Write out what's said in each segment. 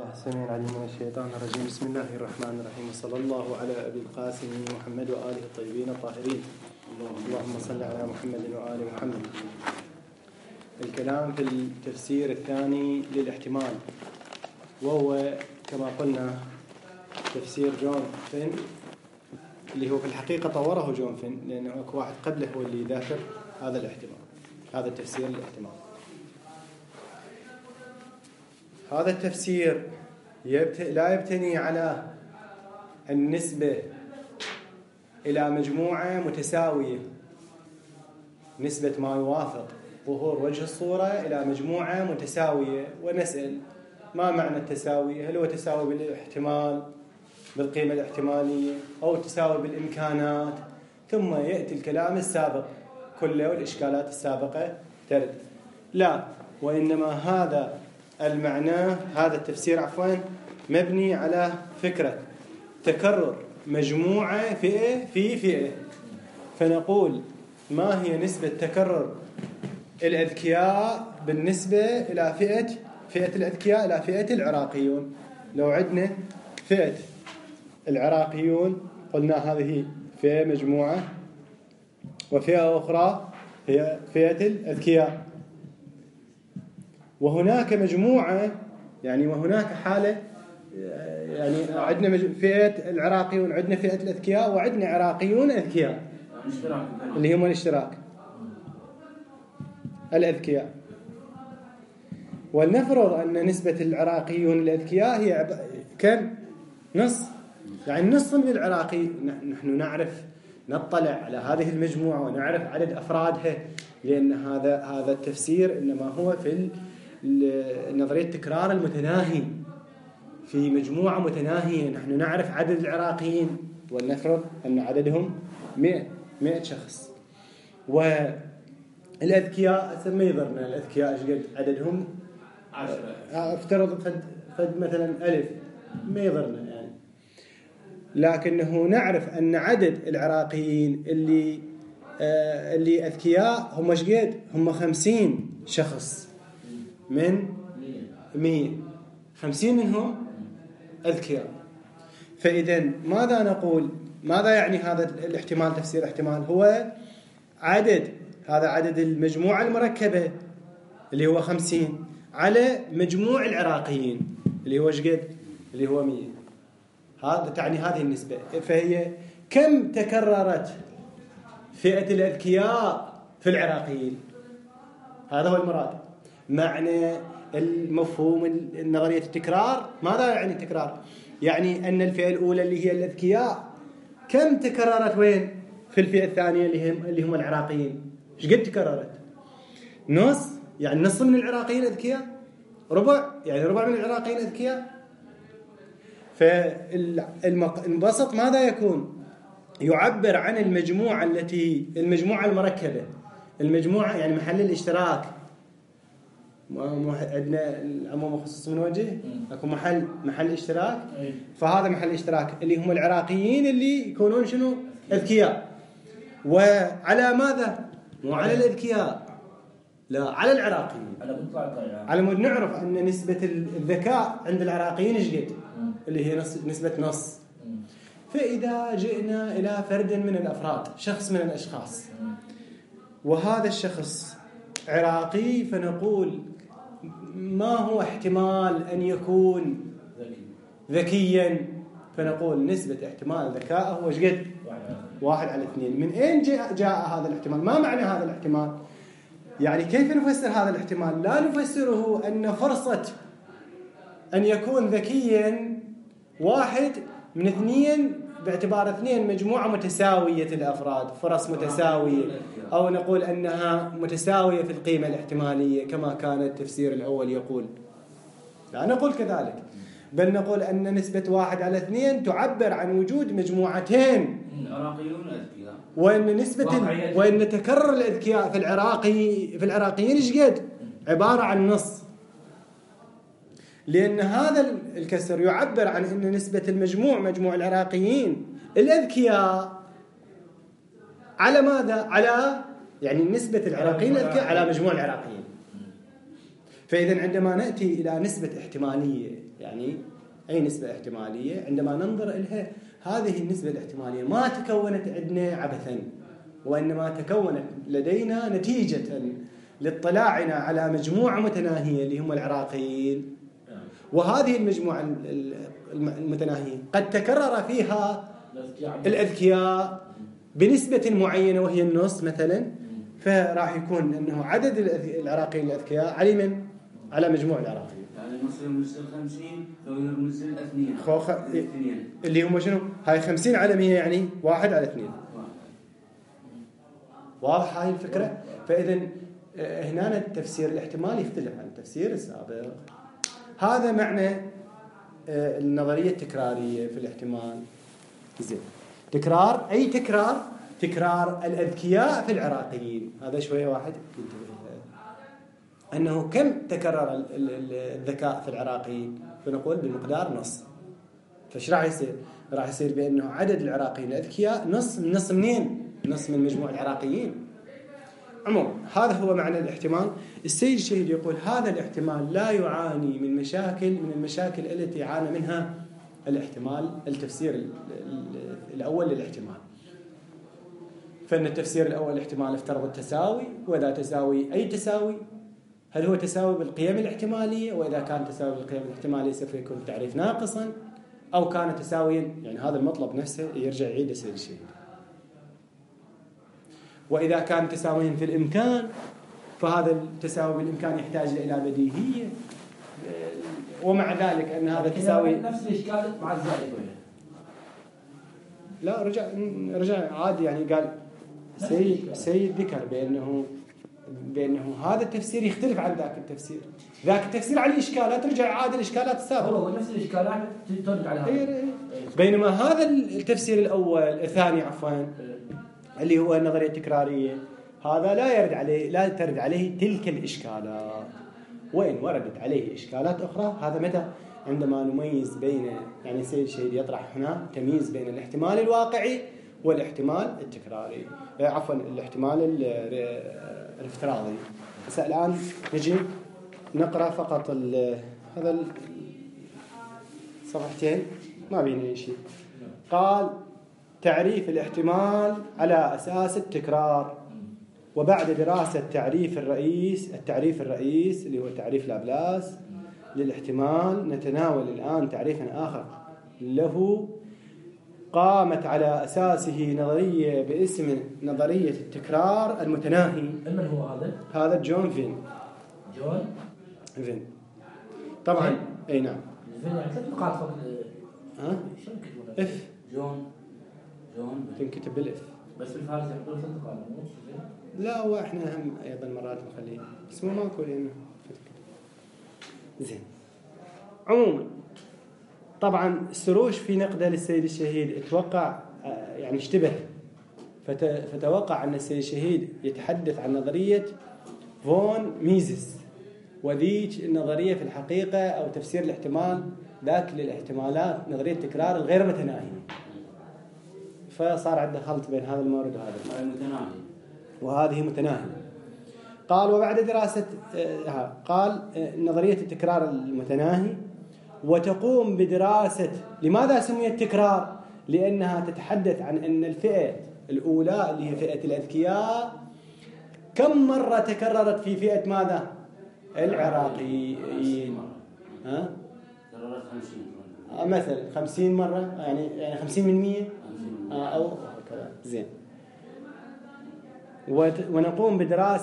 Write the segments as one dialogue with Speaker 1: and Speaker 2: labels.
Speaker 1: بالله السميع العليم من الشيطان الرجيم. بسم الله الرحمن الرحيم، وصلى الله على أبي القاسم محمد وآله الطيبين الطاهرين. اللهم صل على محمد وآل محمد. الكلام في التفسير الثاني للاحتمال، وهو كما قلنا تفسير جون فين، اللي هو في الحقيقة طوره جون فين، لأنه أكو واحد قبله هو اللي ذاكر هذا الاحتمال، هذا التفسير للاحتمال. هذا التفسير لا يبتني على النسبة إلى مجموعة متساوية، نسبة ما يوافق ظهور وجه الصورة إلى مجموعة متساوية، ونسأل ما معنى التساوي؟ هل هو تساوي بالاحتمال بالقيمة الاحتمالية أو تساوي بالإمكانات؟ ثم يأتي الكلام السابق كله والإشكالات السابقة ترد. لا، وإنما هذا المعنى، هذا التفسير مبني على فكرة تكرر مجموعة فئة في فئة. فنقول ما هي نسبة تكرر الأذكياء بالنسبة إلى فئة الأذكياء إلى فئة العراقيون؟ لو عندنا فئة العراقيون قلنا هذه فئة مجموعة، وفئة أخرى هي فئة الأذكياء، وهناك مجموعة يعني وهناك حالة، يعني عندنا فئة العراقيون، عندنا فئة الأذكياء، وعندنا عراقيون أذكياء اللي هم الاشتراك الأذكياء. ولنفرض أن نسبة العراقيون الأذكياء هي كم؟ نص، يعني نص من العراقي. نحن نعرف نطلع على هذه المجموعة ونعرف عدد أفرادها، لأن هذا التفسير إنما هو في نظرية التكرار المتناهي في مجموعة متناهية. نحن نعرف عدد العراقيين ولنفرض أن عددهم 100 شخص، والأذكياء ما يضرنا الأذكياء إيش قد عددهم 10، افترض قد مثلا 1000 ما يضرنا يعني. لكنه نعرف أن عدد العراقيين اللي أذكياء هم إيش قد؟ هم 50 شخص من 100، 50 منهم أذكياء. فإذا ماذا نقول؟ ماذا يعني هذا الاحتمال؟ تفسير احتمال هو هذا عدد المجموعة المركبة اللي هو 50 على مجموع العراقيين اللي هو ايش قد؟ اللي هو 100. هذا تعني هذه النسبة. فهي كم تكررت فئة الأذكياء في العراقيين؟ هذا هو المراد. معنى المفهوم نظرية التكرار، ماذا يعني التكرار؟ يعني أن الفئة الأولى اللي هي الأذكياء كم تكررت وين؟ في الفئة الثانية اللي هم العراقيين. ايش قد تكررت؟ نص، يعني نص من العراقيين أذكياء، ربع، يعني ربع من العراقيين أذكياء. فالمبسط ماذا يكون؟ يعبر عن المجموعة المجموعة المركبة، المجموعة يعني محل الاشتراك. عندنا العموم والخصوص من وجه، اكو محل اشتراك، فهذا محل اشتراك اللي هم العراقيين اللي يكونون شنو؟ اذكياء. وعلى ماذا؟ مو على الاذكياء، لا، على العراقيين. على مود نعرف ان نسبة الذكاء عند العراقيين ايش قد؟ اللي هي نسبة نص. فاذا جئنا الى فرد من الافراد، شخص من الاشخاص، وهذا الشخص عراقي، فنقول ما هو احتمال أن يكون ذكيا؟ فنقول نسبة احتمال ذكائه هو ايش قد؟ 1/2. من أين جاء هذا الاحتمال؟ ما معنى هذا الاحتمال؟ يعني كيف نفسر هذا الاحتمال؟ لا نفسره أن فرصة أن يكون ذكيا 1 من 2 باعتبار 2 مجموعة متساوية الأفراد، فرص متساوية، أو نقول أنها متساوية في القيمة الاحتمالية كما كان التفسير الأول يقول. لا نقول كذلك، بل نقول أن نسبة 1/2 تعبر عن وجود مجموعتين
Speaker 2: عراقيون أذكياء،
Speaker 1: وأن تكرر الأذكياء في العراقيين ايش قد؟ عبارة عن نص. لأن هذا الكسر يعبر عن أن نسبة مجموع العراقيين الأذكياء على ماذا؟ على يعني نسبة العراقيين الأذكياء على مجموع العراقيين. فإذا عندما نأتي إلى نسبة احتمالية يعني أي نسبة احتمالية عندما ننظر إليها هذه النسبة الاحتمالية ما تكونت عندنا عبثا، وإنما تكونت لدينا نتيجة لاطلاعنا على مجموعة متناهية اللي هم العراقيين، وهذه المجموعة المتناهية قد تكرر فيها الأذكياء بنسبة معينة وهي النص مثلا، فراح يكون أنه عدد العراقيين الأذكياء على من؟ على مجموع العراقيين،
Speaker 2: يعني مصر مثل 50 مثل 2
Speaker 1: اللي هم شنو؟ هاي 50 على 100 يعني 1 على 2. واضح هاي الفكرة؟ فإذا هنا التفسير الاحتمالي يختلف عن التفسير السابق. هذا معنى النظرية التكرارية في الاحتمال. زين، تكرار أي تكرار الأذكياء في العراقيين. هذا شوية واحد ينتبه أنه كم تكرر الذكاء في العراقيين، فنقول بمقدار نص. فايش راح يصير؟ راح يصير بأنه عدد العراقيين الأذكياء نص منين؟ نص من مجموع العراقيين. عموما هذا هو معنى الاحتمال. السيد الشهيد يقول هذا الاحتمال لا يعاني من المشاكل التي يعاني منها الاحتمال التفسير الأول للاحتمال. فإن التفسير الأول الاحتمال افترض التساوي، وإذا تساوي أي تساوي، هل هو تساوي بالقيم الاحتمالية؟ وإذا كان تساوي بالقيم الاحتمالية سوف يكون التعريف ناقصا، أو كان تساويا، يعني هذا المطلب نفسه يرجع يعيد السيد الشهيد. وإذا كان تساويا في الإمكان، فهذا التساوي بالإمكان يحتاج إلى بديهية، ومع ذلك أن هذا تساوي
Speaker 2: نفس الإشكال مع الزائد.
Speaker 1: لا رجع عادي، يعني قال سيد ذكر بأنه هذا التفسير يختلف عن ذاك التفسير. ذاك التفسير عليه إشكالات ترجع عادي الإشكالات السابقة،
Speaker 2: هو نفس الإشكالات ترجع على هذا.
Speaker 1: بينما هذا التفسير الثاني اللي هو النظرية التكرارية، هذا لا ترد عليه تلك الإشكالات، وإن وردت عليه إشكالات أخرى. هذا متى؟ عندما نميز بين، يعني السيد الشهيد يطرح هنا تمييز بين الاحتمال الواقعي والاحتمال التكراري، الاحتمال الافتراضي. بس الآن نجي نقرأ فقط هذا صفحتين ما بين أي شيء. قال تعريف الاحتمال على أساس التكرار. وبعد دراسة التعريف الرئيس اللي هو تعريف لابلاس للاحتمال، نتناول الآن تعريفا آخر له قامت على أساسه نظرية باسم نظرية التكرار المتناهي.
Speaker 2: من هو هذا؟
Speaker 1: هذا جون فين. طبعا أي نعم.
Speaker 2: فين يعني 3 نقاط فوق.
Speaker 1: اف
Speaker 2: جون
Speaker 1: تنكتب بالاف،
Speaker 2: بس بالفارسي يحطون 3 نقاط.
Speaker 1: لا واحنا هم ايضا مرات نخليه اسمه ماكو لانه زين. عموما طبعا السروش في نقده للسيد الشهيد اتوقع يعني اشتبه، فتوقع ان السيد الشهيد يتحدث عن نظريه فون ميزيس، وذيك النظريه في الحقيقه او تفسير الاحتمال ذاك للاحتمالات نظريه التكرار الغير متناهيه، فصار عنده خلط بين هذا المورد وهذا
Speaker 2: المتناهي،
Speaker 1: وهذه متناهية. قال وبعد دراسة قال نظرية التكرار المتناهي، وتقوم بدراسة لماذا سميت تكرار؟ لأنها تتحدث عن أن الفئة الأولى اللي هي فئة الأذكياء كم مرة تكررت في فئة ماذا؟ العراقيين.
Speaker 2: تكررت 50
Speaker 1: مثلا 50 مرة، يعني 50 من 100 أو هكذا. زين. ونقوم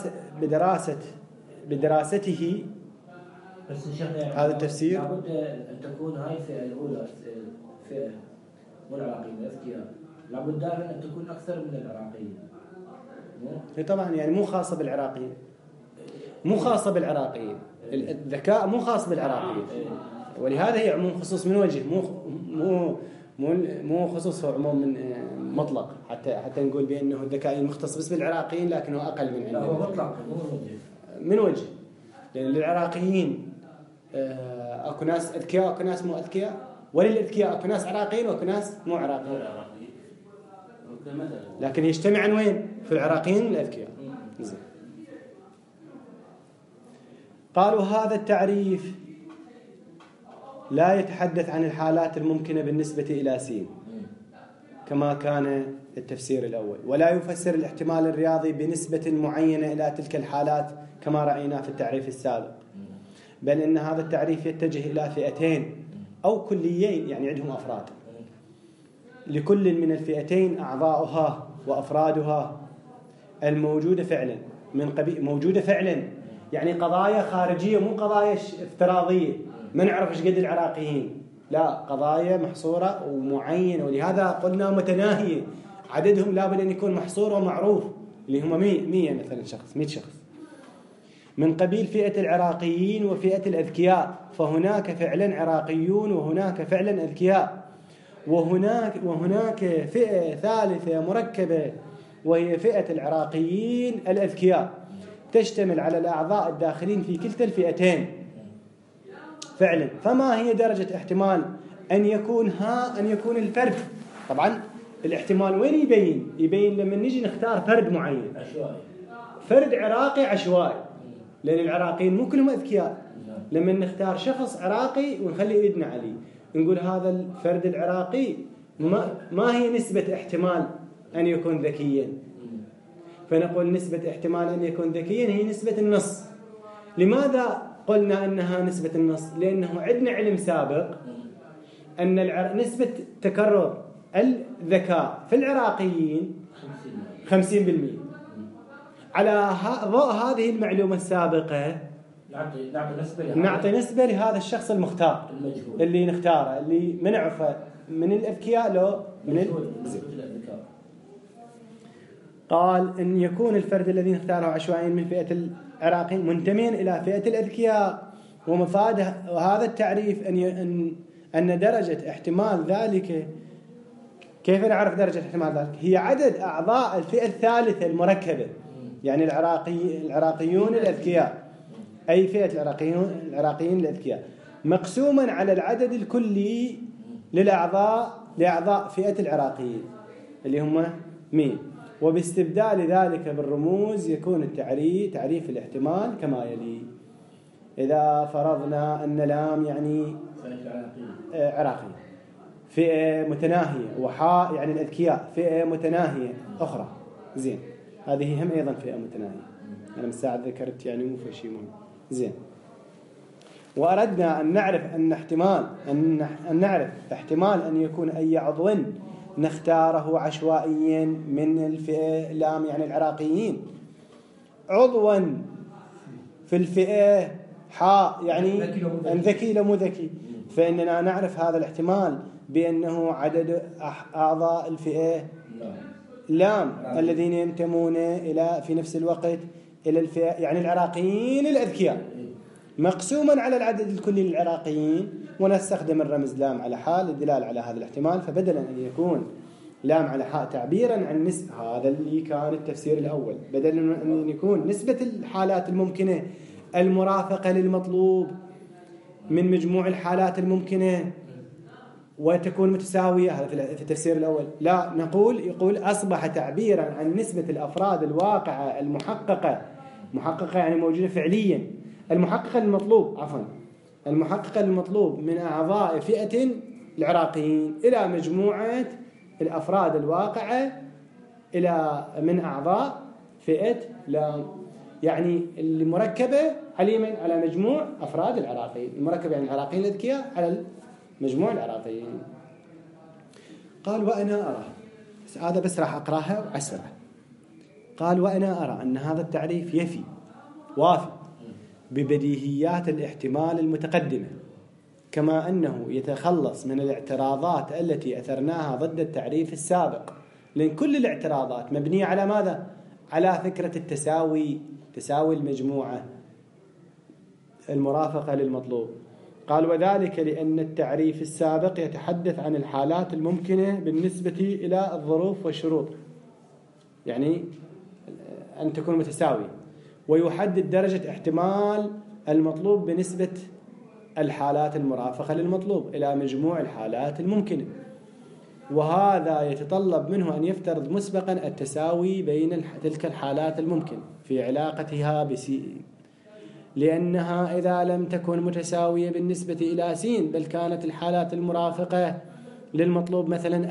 Speaker 1: بدراسته.
Speaker 2: بس يعني
Speaker 1: هذا التفسير
Speaker 2: لابد أن تكون هاي الفئة الأولى فئة مو العراقيين الأذكياء، لابد دائما أن تكون أكثر من العراقيين.
Speaker 1: طبعا يعني مو خاصة بالعراقيين، الذكاء مو خاص بالعراقيين، ولهذا هي عموم خصوص من وجه، مو خصوص عموم من مطلق، حتى نقول بأنه الذكاء مختص بس بالعراقيين لكنه أقل من عندنا.
Speaker 2: لا هو مطلق
Speaker 1: من وجه، لأن للعراقيين أكو ناس أذكياء أكو ناس مو أذكياء، وللأذكياء أكو ناس عراقيين وأكو ناس مو عراقيين، لكن يجتمعن وين؟ في العراقيين والأذكياء. زين. قالوا هذا التعريف لا يتحدث عن الحالات الممكنة بالنسبة إلى س كما كان التفسير الأول، ولا يفسر الاحتمال الرياضي بنسبة معينة إلى تلك الحالات كما رأينا في التعريف السابق، بل إن هذا التعريف يتجه إلى فئتين أو كليين، يعني عندهم أفراد، لكل من الفئتين أعضاؤها وأفرادها الموجودة فعلا من قبيل موجودة فعلا، يعني قضايا خارجية مو قضايا افتراضية ما نعرف ايش قد العراقيين، لا، قضايا محصورة ومعينة، ولهذا قلنا متناهية، عددهم لابد أن يكون محصور ومعروف، اللي هم 100 مثلا شخص، 100 شخص من قبيل فئة العراقيين وفئة الأذكياء، فهناك فعلا عراقيون وهناك فعلا أذكياء، وهناك فئة ثالثة مركبة وهي فئة العراقيين الأذكياء، تشتمل على الأعضاء الداخلين في كلتا الفئتين فعلا. فما هي درجة احتمال أن يكون الفرد؟ طبعا الاحتمال وين يبين لما نجي نختار فرد معين، فرد عراقي عشوائي، لأن العراقيين مو كلهم أذكياء، لما نختار شخص عراقي ونخلي إيدنا عليه نقول هذا الفرد العراقي ما هي نسبة احتمال أن يكون ذكيا؟ فنقول نسبة احتمال أن يكون ذكيا هي نسبة النص. لماذا قلنا أنها نسبة النص؟ لأنه عندنا علم سابق أن نسبة تكرر الذكاء في العراقيين 50%. على ضوء هذه المعلومة السابقة نعطي نسبة لهذا الشخص المختار اللي نختاره، اللي منعرفه من الأذكياء لو من الذكاء. قال إن يكون الفرد الذي نختاره عشوائيا من فئة العراقيين منتميا إلى فئة الأذكياء، ومفاد هذا التعريف أن درجة احتمال ذلك، كيف نعرف درجة احتمال ذلك؟ هي عدد أعضاء الفئة الثالثة المركبة، يعني العراقيون الأذكياء، أي فئة العراقيين الأذكياء، مقسوما على العدد الكلي لأعضاء فئة العراقيين اللي هم 100، وباستبدال ذلك بالرموز يكون تعريف الاحتمال كما يلي. إذا فرضنا أن لام يعني عراقي، فئة متناهية، وحاء يعني الأذكياء فئة متناهية أخرى، زين، هذه هم أيضا فئة متناهية، أنا مساعد ذكرت يعني مو في شيء مهم، زين. وأردنا أن نعرف احتمال أن يكون أي عضو نختاره عشوائيا من الفئة لام يعني العراقيين عضوا في الفئة حاء يعني ذكي لو مو ذكي، فإننا نعرف هذا الاحتمال بأنه عدد أعضاء الفئة لام الذين ينتمون إلى في نفس الوقت إلى الفئة يعني العراقيين الأذكياء مقسوما على العدد الكلي للعراقيين، ونستخدم الرمز لام على حاء للدلالة على هذا الاحتمال، فبدلا أن يكون لام على حاء تعبيرا عن نسبة، هذا اللي كان التفسير الأول، بدلا أن يكون نسبة الحالات الممكنة المرافقة للمطلوب من مجموع الحالات الممكنة وتكون متساوية، هذا في التفسير الأول، لا يقول أصبح تعبيرا عن نسبة الأفراد الواقعة المحققة يعني موجودة فعليا، المحققة للمطلوب من أعضاء فئة العراقيين إلى مجموعة الأفراد الواقعة من أعضاء فئة لام، يعني المركبة على مجموع أفراد العراقيين، المركبة يعني العراقيين الأذكياء على مجموع العراقيين. قال وأنا أرى، هذا بس راح أقرأها وأسرع. قال وأنا أرى أن هذا التعريف وافي ببديهيات الاحتمال المتقدمة، كما أنه يتخلص من الاعتراضات التي أثرناها ضد التعريف السابق، لأن كل الاعتراضات مبنية على ماذا؟ على فكرة تساوي المجموعة المرافقة للمطلوب. قال وذلك لأن التعريف السابق يتحدث عن الحالات الممكنة بالنسبة إلى الظروف والشروط، يعني أن تكون متساوية، ويحدد درجة احتمال المطلوب بنسبة الحالات المرافقة للمطلوب إلى مجموع الحالات الممكنة، وهذا يتطلب منه أن يفترض مسبقا التساوي بين تلك الحالات الممكنة في علاقتها لأنها إذا لم تكن متساوية بالنسبة إلى س بل كانت الحالات المرافقة للمطلوب مثلا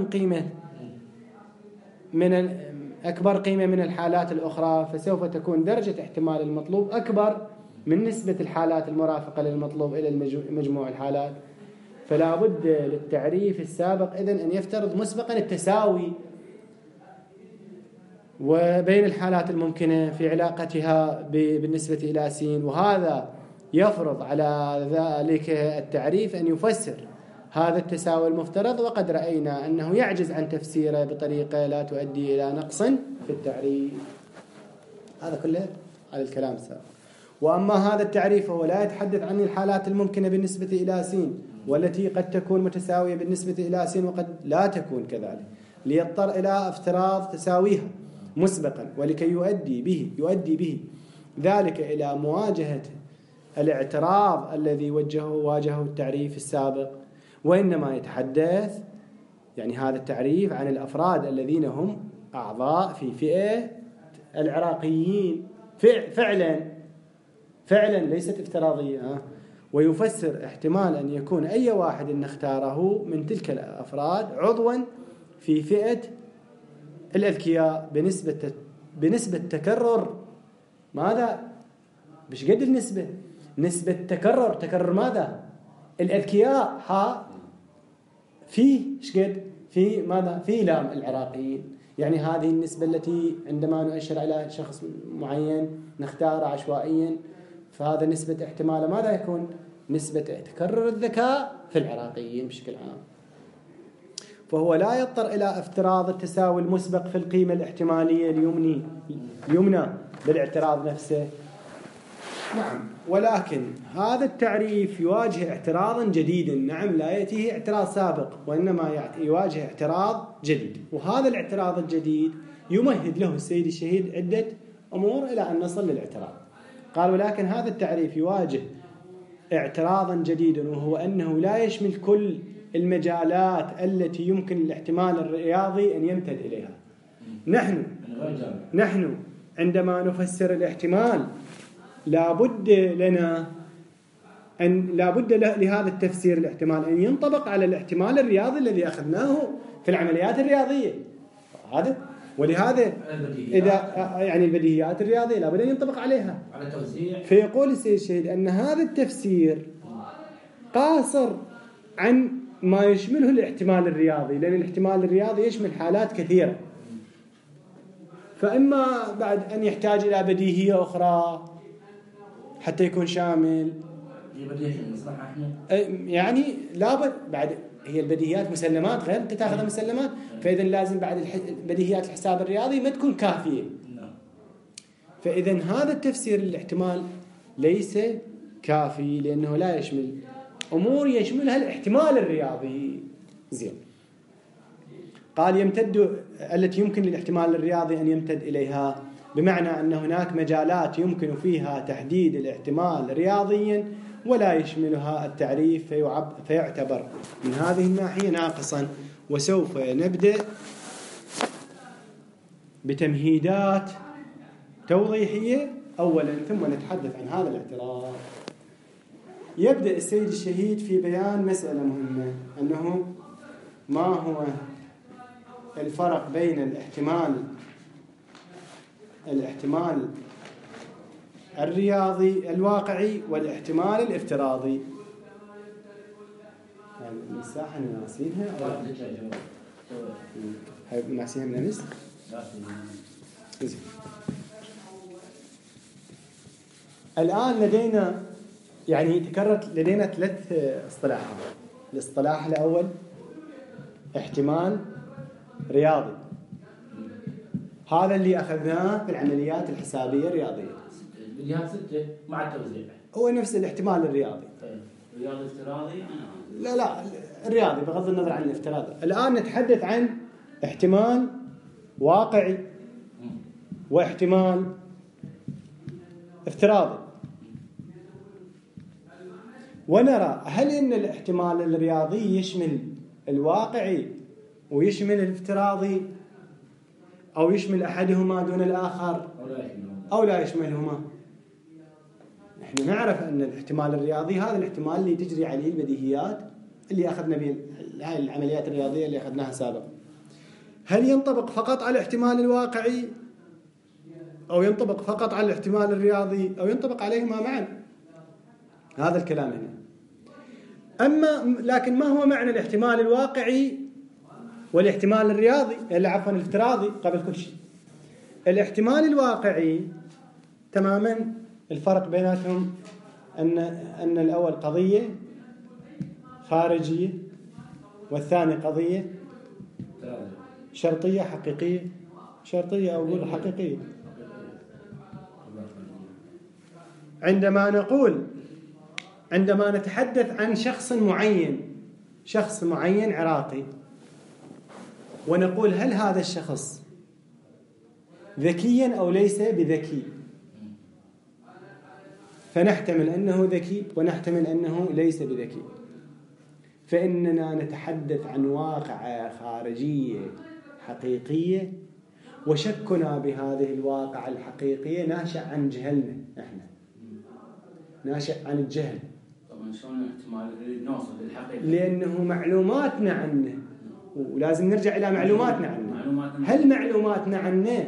Speaker 1: أكبر قيمة من الحالات الأخرى، فسوف تكون درجة احتمال المطلوب أكبر من نسبة الحالات المرافقة للمطلوب إلى مجموع الحالات. فلا بد للتعريف السابق إذن أن يفترض مسبقا التساوي وبين الحالات الممكنة في علاقتها بالنسبة إلى س، وهذا يفرض على ذلك التعريف أن يفسر هذا التساوي المفترض، وقد رأينا أنه يعجز عن تفسيره بطريقة لا تؤدي إلى نقص في التعريف. هذا كله على الكلام السابق. وأما هذا التعريف هو لا يتحدث عن الحالات الممكنة بالنسبة إلى س والتي قد تكون متساوية بالنسبة إلى س وقد لا تكون كذلك، ليضطر إلى افتراض تساويها مسبقا، ولكي يؤدي به ذلك إلى مواجهة الاعتراض الذي واجهه التعريف السابق. وإنما يتحدث يعني هذا التعريف عن الأفراد الذين هم أعضاء في فئة العراقيين فعلا ليست افتراضية، ويفسر احتمال أن يكون أي واحد نختاره من تلك الأفراد عضوا في فئة الأذكياء بنسبة تكرر ماذا؟ مش قد النسبة، نسبة تكرر ماذا؟ الأذكياء في شقد في ماذا؟ في لام العراقيين. يعني هذه النسبة التي عندما نؤشر على شخص معين نختاره عشوائيا، فهذا نسبة احتمال ماذا يكون؟ نسبة تكرر الذكاء في العراقيين بشكل عام. فهو لا يضطر إلى افتراض التساوي المسبق في القيمة الاحتمالية اليمنى بالاعتراض نفسه. نعم، ولكن هذا التعريف يواجه اعتراضا جديدا. نعم، لا يأتيه اعتراض سابق، وإنما يواجه اعتراض جديد، وهذا الاعتراض الجديد يمهد له السيد الشهيد عدة أمور إلى أن نصل للاعتراض. قال: ولكن هذا التعريف يواجه اعتراضا جديدا، وهو أنه لا يشمل كل المجالات التي يمكن الاحتمال الرياضي أن يمتد إليها. نحن عندما نفسر الاحتمال لابد لهذا التفسير الاحتمال أن ينطبق على الاحتمال الرياضي الذي أخذناه في العمليات الرياضية. هذا ولهذا إذا يعني البديهيات الرياضية لابد أن ينطبق عليها
Speaker 2: على توزيع.
Speaker 1: فيقول السيد الشهيد أن هذا التفسير قاصر عن ما يشمله الاحتمال الرياضي، لأن الاحتمال الرياضي يشمل حالات كثيرة، فإما بعد أن يحتاج إلى بديهية أخرى حتى يكون شامل. يعني لابد بعد هي البديهيات مسلمات غير أنت تأخذها مسلمات، فإذا لازم بعد بديهيات الحساب الرياضي ما تكون كافية. فإذا هذا التفسير الاحتمال ليس كافي، لأنه لا يشمل أمور يشملها الاحتمال الرياضي. زين. قال: يمتد التي يمكن للاحتمال الرياضي أن يمتد إليها، بمعنى أن هناك مجالات يمكن فيها تحديد الاحتمال رياضيا ولا يشملها التعريف، فيعتبر من هذه الناحية ناقصا. وسوف نبدأ بتمهيدات توضيحية أولا، ثم نتحدث عن هذا الاعتراض. يبدأ السيد الشهيد في بيان مسألة مهمة، أنه ما هو الفرق بين الاحتمال الرياضي الواقعي والاحتمال الافتراضي. يعني المساحة ناسينها ناسيها من النسخ. الآن لدينا يعني تكررت لدينا 3 اصطلاحات. الاصطلاح الأول احتمال رياضي، هذا اللي أخذناه في العمليات الحسابية الرياضية.
Speaker 2: البديهيات 6 مع التوزيع،
Speaker 1: هو نفس الاحتمال الرياضي.
Speaker 2: الرياضي افتراضي؟
Speaker 1: لا الرياضي بغض النظر عن الافتراضي. الآن نتحدث عن احتمال واقعي واحتمال افتراضي، ونرى هل إن الاحتمال الرياضي يشمل الواقعي ويشمل الافتراضي، أو يشمل أحدهما دون الآخر، أو لا يشملهما. احنا نعرف أن الاحتمال الرياضي هذا الاحتمال اللي تجري عليه البديهيات اللي أخذنا به هاي العمليات الرياضية اللي أخذناها سابقا. هل ينطبق فقط على الاحتمال الواقعي أو ينطبق فقط على الاحتمال الرياضي أو ينطبق عليهما معا؟ هذا الكلام هنا. لكن ما هو معنى الاحتمال الواقعي والاحتمال الرياضي عفوا الافتراضي قبل كل شيء؟ الاحتمال الواقعي تماما الفرق بيناتهم أن الأول قضية خارجية والثاني قضية شرطية حقيقية، شرطية أو أقول حقيقية. عندما نتحدث عن شخص معين عراقي، ونقول هل هذا الشخص ذكيا أو ليس بذكي، فنحتمل أنه ذكي ونحتمل أنه ليس بذكي، فإننا نتحدث عن واقعة خارجية حقيقية، وشكنا بهذه الواقعة الحقيقية ناشئ عن جهلنا، احنا ناشئ عن الجهل.
Speaker 2: طبعا شلون الاحتمال نوصل للحقيقة؟
Speaker 1: لأنه معلوماتنا عنه، ولازم نرجع إلى معلوماتنا عنه. هل معلوماتنا عنه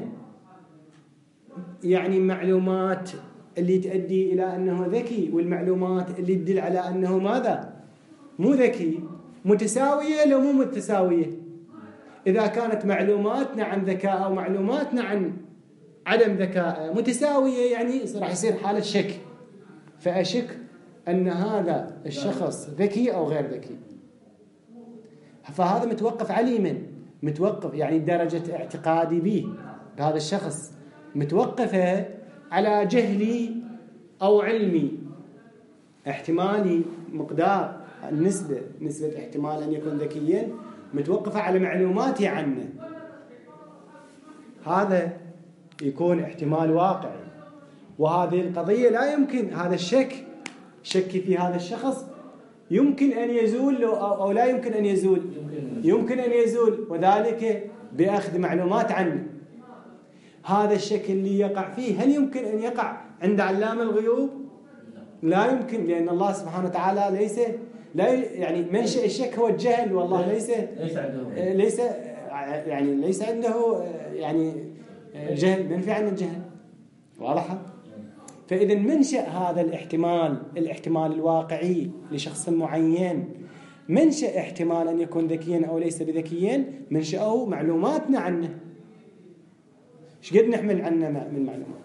Speaker 1: يعني معلومات اللي تؤدي إلى أنه ذكي، والمعلومات اللي تدل على أنه ماذا؟ مو ذكي، متساوية لو مو متساوية؟ إذا كانت معلوماتنا عن ذكاء أو معلوماتنا عن عدم ذكاء متساوية، يعني راح يصير حالة شك، فأشك أن هذا الشخص ذكي أو غير ذكي. فهذا متوقف على من؟ متوقف يعني درجة اعتقادي به بهذا الشخص متوقفة على جهلي أو علمي. احتمالي مقدار نسبة احتمال أن يكون ذكيا متوقفة على معلوماتي عنه، هذا يكون احتمال واقعي. وهذه القضية لا يمكن، هذا الشك في هذا الشخص يمكن أن يزول أو لا يمكن أن يزول؟ يمكن أن يزول، وذلك بأخذ معلومات عنه. هذا الشك اللي يقع فيه هل يمكن أن يقع عند علام الغيوب؟ لا يمكن، لأن الله سبحانه وتعالى يعني منشأ الشك هو الجهل، والله ليس عنده يعني جهل، منفي عن الجهل، واضحة؟ فإذا منشأ هذا الاحتمال الواقعي لشخص معين، منشأ احتمال أن يكون ذكيا أو ليس بذكيا، منشأه معلوماتنا عنه. ايش قد نحمل عنه من معلومات؟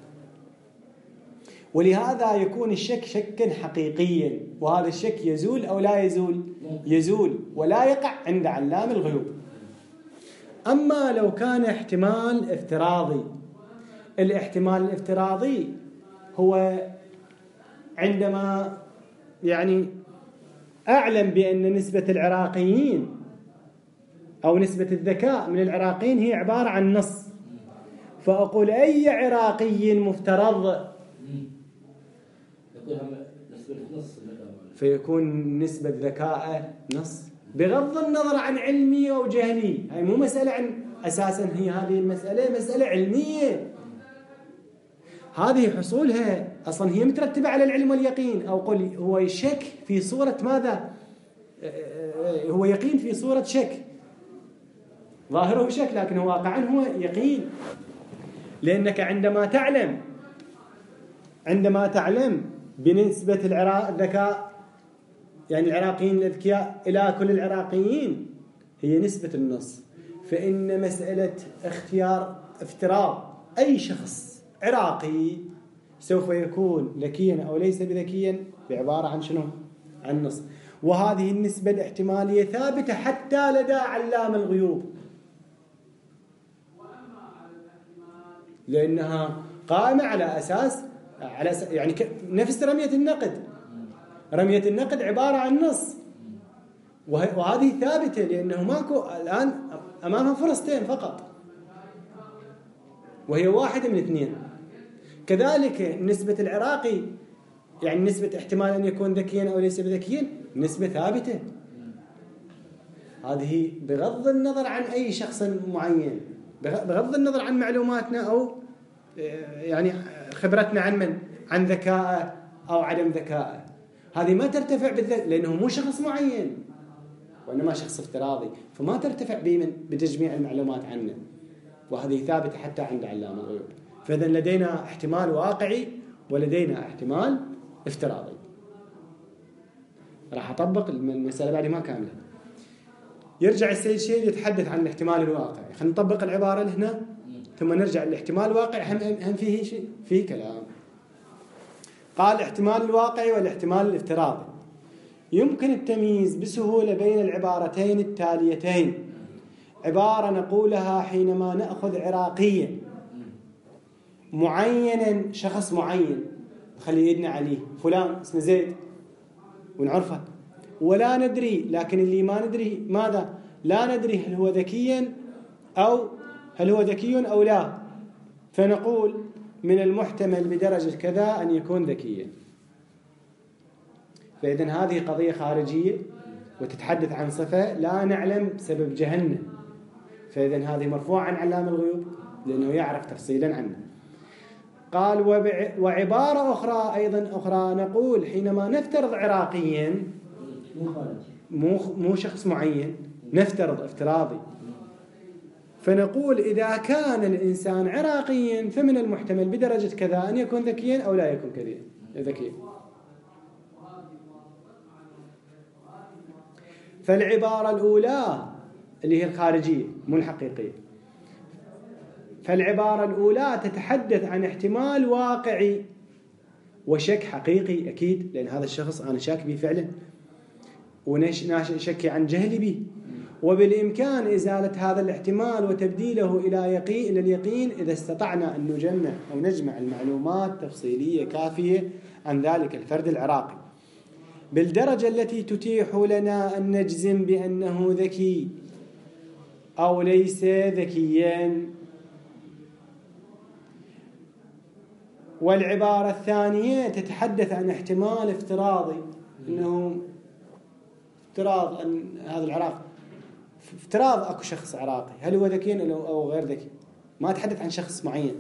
Speaker 1: ولهذا يكون الشك شكا حقيقيا، وهذا الشك يزول أو لا يزول؟ يزول ولا يقع عند علام الغيوب. أما لو كان احتمال افتراضي، الاحتمال الافتراضي هو عندما يعني أعلم بأن نسبة العراقيين أو نسبة الذكاء من العراقيين هي عبارة عن نص، فأقول أي عراقي مفترض فيكون نسبة ذكاء نص، بغض النظر عن علمي أو جهلي. هاي مو مسألة عن أساسا، هي هذه المسألة مسألة علمية، هذه حصولها أصلا هي مترتبة على العلم واليقين. أو قل هو شك في صورة ماذا؟ هو يقين في صورة شك، ظاهره شك لكن هو واقعا هو يقين. لأنك عندما تعلم بنسبة الذكاء، يعني العراقيين الأذكياء إلى كل العراقيين هي نسبة النص، فإن مسألة افتراض أي شخص عراقي سوف يكون ذكيا أو ليس بذكيا بعبارة عن شنو؟ عن نص. وهذه النسبة الاحتمالية ثابتة حتى لدى علام الغيوب، لأنها قائمة على أساس يعني نفس رمية النقد. رمية النقد عبارة عن نص، وهذه ثابتة لأنه ماكو الآن أمامها فرصتين فقط، وهي واحدة من اثنين. كذلك نسبة العراقي، يعني نسبة احتمال أن يكون ذكيا أو ليس بذكيا، نسبة ثابتة، هذه بغض النظر عن أي شخص معين، بغض النظر عن معلوماتنا أو يعني خبرتنا عن ذكاء أو عدم ذكائه، هذه ما ترتفع بالذات لأنه مو شخص معين وإنما شخص افتراضي، فما ترتفع بتجميع المعلومات عنه، وهذه ثابتة حتى عند علام الغيوب. فإذا لدينا احتمال واقعي ولدينا احتمال افتراضي. راح أطبق المسألة بعد ما كاملة. يرجع السيد شيء يتحدث عن الاحتمال الواقعي. خلينا نطبق العبارة هنا ثم نرجع للاحتمال الواقعي، هم فيه شيء، فيه كلام. قال الاحتمال الواقعي والاحتمال الافتراضي يمكن التمييز بسهولة بين العبارتين التاليتين. عبارة نقولها حينما نأخذ عراقيا معينا، شخص معين خلي يدنا عليه فلان اسمه زيد ونعرفه، ولا ندري، لكن اللي ما ندري ماذا؟ لا ندري هل هو ذكي أو لا، فنقول من المحتمل بدرجة كذا أن يكون ذكيا. فإذن هذه قضية خارجية وتتحدث عن صفة لا نعلم سبب جهلنا، فإذن هذه مرفوعة عن علام الغيوب لأنه يعرف تفصيلا عنه. قال وعبارة أخرى أيضا أخرى نقول حينما نفترض عراقيا مو شخص معين، نفترض افتراضي، فنقول إذا كان الإنسان عراقيا فمن المحتمل بدرجة كذا أن يكون ذكيا أو لا يكون ذكيا. فالعبارة الأولى اللي هي الخارجية مو الحقيقية، فالعبارة الأولى تتحدث عن احتمال واقعي وشك حقيقي أكيد، لأن هذا الشخص أنا شاك به فعلا ونشكي عن جهلي به، وبالإمكان إزالة هذا الاحتمال وتبديله إلى اليقين إذا استطعنا أن نجمع المعلومات تفصيلية كافية عن ذلك الفرد العراقي بالدرجة التي تتيح لنا أن نجزم بأنه ذكي أو ليس ذكيا. والعبارة الثانية تتحدث عن احتمال افتراضي، أنه افتراض أن هذا العراق افتراض أكو شخص عراقي، هل هو ذكي أو غير ذكي؟ ما تحدث عن شخص معين،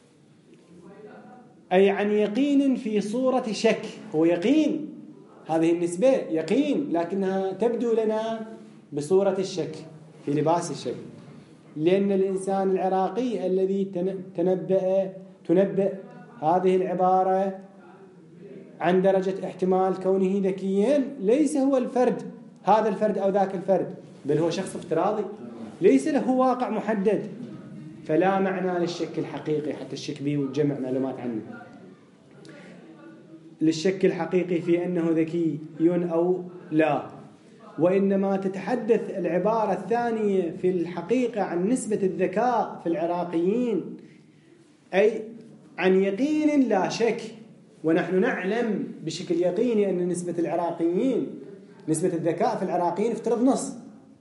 Speaker 1: أي عن يقين في صورة شك. هو يقين، هذه النسبة يقين لكنها تبدو لنا بصورة الشك، في لباس الشك، لأن الإنسان العراقي الذي تنبأ هذه العبارة عن درجة احتمال كونه ذكيا ليس هو الفرد، هذا الفرد أو ذاك الفرد، بل هو شخص افتراضي ليس له واقع محدد، فلا معنى للشك الحقيقي حتى الشك به وتجمع معلومات عنه، للشك الحقيقي في أنه ذكي أو لا، وإنما تتحدث العبارة الثانية في الحقيقة عن نسبة الذكاء في العراقيين، أي عن يقين لا شك، ونحن نعلم بشكل يقيني أن نسبة العراقيين، نسبة الذكاء في العراقيين افترض نص،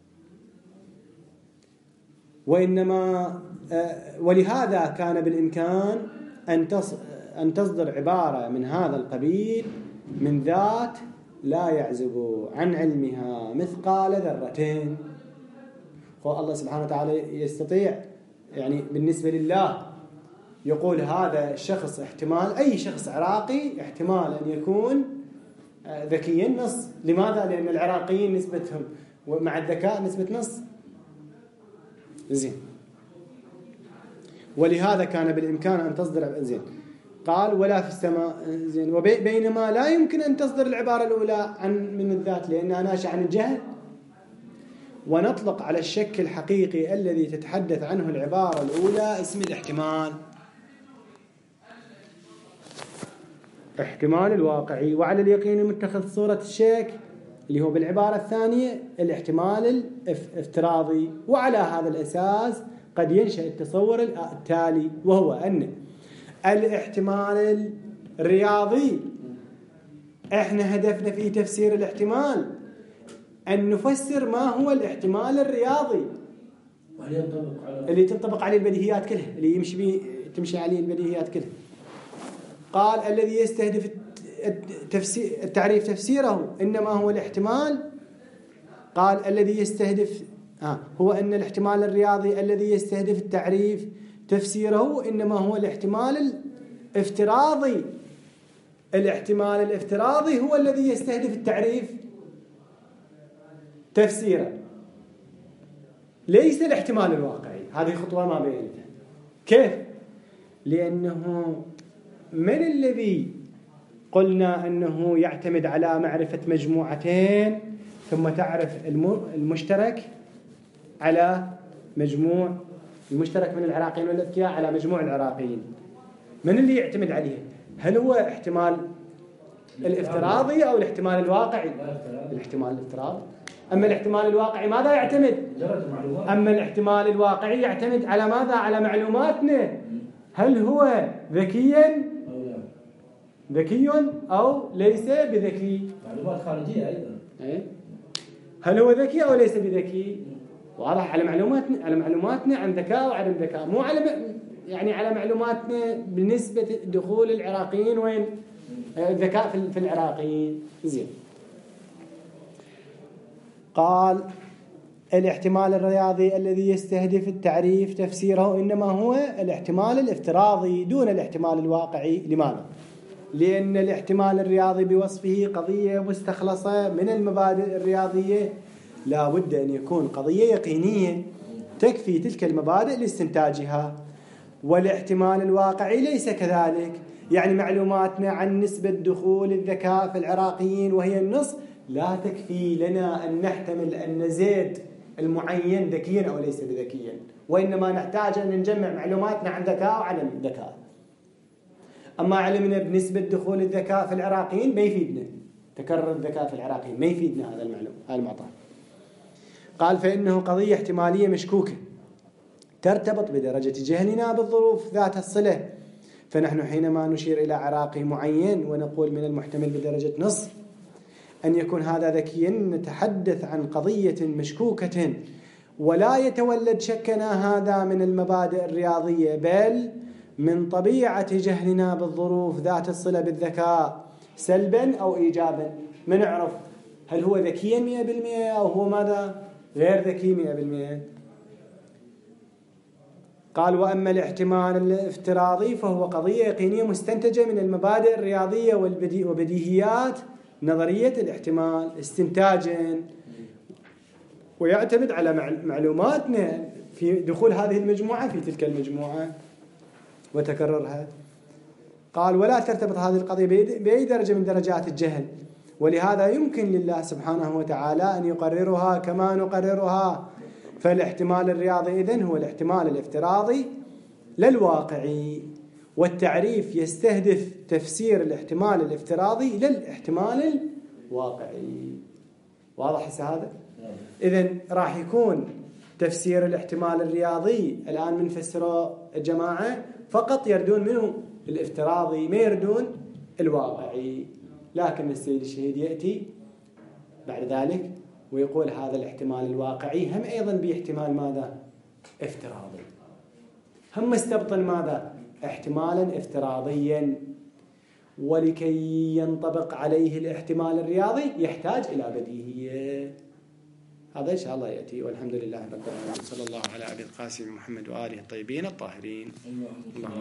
Speaker 1: ولهذا كان بالإمكان أن تصدر عبارة من هذا القبيل من ذات لا يعزب عن علمها مثقال ذرتين. فالله سبحانه وتعالى يستطيع يعني بالنسبة لله يقول هذا الشخص احتمال، أي شخص عراقي احتمال أن يكون ذكيا نص. لماذا؟ لأن العراقيين نسبتهم ومع الذكاء نسبة نص. زين، ولهذا كان بالإمكان أن تصدر زين. قال ولا في السماء زين، وبينما لا يمكن أن تصدر العبارة الأولى من الذات لأنها ناشئة عن الجهل، ونطلق على الشك الحقيقي الذي تتحدث عنه العبارة الأولى اسم الاحتمال، احتمال الواقعي، وعلى اليقين المتخذ صورة الشك اللي هو بالعبارة الثانية الاحتمال الافتراضي. وعلى هذا الأساس قد ينشأ التصور التالي، وهو أن الاحتمال الرياضي، احنا هدفنا في تفسير الاحتمال أن نفسر ما هو الاحتمال الرياضي اللي تنطبق عليه البديهيات كلها، اللي تمشي عليه البديهيات كلها. قال الذي يستهدف التعريف تفسيره إنما هو الاحتمال، قال الذي يستهدف هو أن الاحتمال الرياضي الذي يستهدف التعريف تفسيره إنما هو الاحتمال الافتراضي الاحتمال الافتراضي هو الذي يستهدف التعريف تفسيره، ليس الاحتمال الواقعي. هذه خطوة ما بينتها. كيف؟ لأنه من الذي قلنا أنه يعتمد على معرفة مجموعتين ثم تعرف المشترك على مجموع المشترك من العراقيين والأذكياء على مجموع العراقيين؟ من اللي يعتمد عليه؟ هل هو احتمال الافتراضي أو الاحتمال الواقعي؟ الاحتمال الافتراضي. أما الاحتمال الواقعي ماذا يعتمد؟ أما الاحتمال الواقعي يعتمد على ماذا؟ على معلوماتنا. هل هو ذكي أو ليس بذكي؟
Speaker 2: معلومات خارجية أيضا.
Speaker 1: هل هو ذكي أو ليس بذكي؟ واضح. على معلوماتنا عن ذكاء وعدم ذكاء، مو على معلوماتنا بنسبة دخول العراقيين وين الذكاء في العراقيين. زين. قال الاحتمال الرياضي الذي يستهدف التعريف تفسيره إنما هو الاحتمال الافتراضي دون الاحتمال الواقعي. لماذا؟ لأن الاحتمال الرياضي بوصفه قضية مستخلصة من المبادئ الرياضية، لا بد أن يكون قضية يقينية تكفي تلك المبادئ لاستنتاجها. والاحتمال الواقعي ليس كذلك، يعني معلوماتنا عن نسبة دخول الذكاء في العراقيين وهي النصف لا تكفي لنا أن نحتمل أن زيد المعين ذكيا أو ليس بذكيا، وإنما نحتاج أن نجمع معلوماتنا عن ذكاء وعدم ذكاء. أما علمنا بنسبة دخول الذكاء في العراقيين ما يفيدنا، تكرر الذكاء في العراقيين ما يفيدنا هذا المعطى. قال فإنه قضية احتمالية مشكوكة ترتبط بدرجة جهلنا بالظروف ذات الصلة، فنحن حينما نشير إلى عراقي معين ونقول من المحتمل بدرجة نصف أن يكون هذا ذكيا، نتحدث عن قضية مشكوكة ولا يتولد شكنا هذا من المبادئ الرياضية، بل من طبيعة جهلنا بالظروف ذات الصلة بالذكاء سلبا أو إيجابا. ما نعرف هل هو ذكيا 100% أو هو ماذا غير ذكي 100%. قال وأما الاحتمال الافتراضي فهو قضية يقينية مستنتجة من المبادئ الرياضية وبديهيات نظرية الاحتمال استنتاجا، ويعتمد على معلوماتنا في دخول هذه المجموعة في تلك المجموعة وتكررها. قال ولا ترتبط هذه القضية بأي درجة من درجات الجهل، ولهذا يمكن لله سبحانه وتعالى أن يقررها كما نقررها. فالاحتمال الرياضي إذن هو الاحتمال الافتراضي للواقعي، والتعريف يستهدف تفسير الاحتمال الافتراضي للاحتمال الواقعي. واضح هذا؟ إذن راح يكون تفسير الاحتمال الرياضي الآن منفسره الجماعة فقط يردون منه الافتراضي، ما يردون الواقعي. لكن السيد الشهيد يأتي بعد ذلك ويقول هذا الاحتمال الواقعي هم أيضا باحتمال ماذا؟ افتراضي. هم استبطن ماذا؟ احتمالا افتراضيا. ولكي ينطبق عليه الاحتمال الرياضي يحتاج إلى بديهية. هذا إن شاء الله يأتي. والحمد لله رب العالمين. صلى الله على أبي القاسم محمد وآله الطيبين الطاهرين.